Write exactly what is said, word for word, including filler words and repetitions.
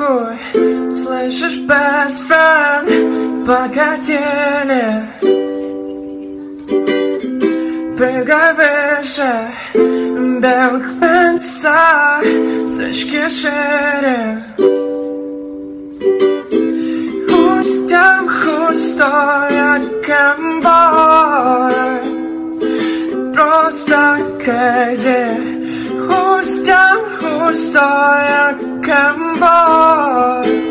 Танцуй, слышишь, best friend, покатили. Прыгай выше белых фенца, сучки шире. Хустям хустая камбой, просто crazy. Хустям хустая камбой.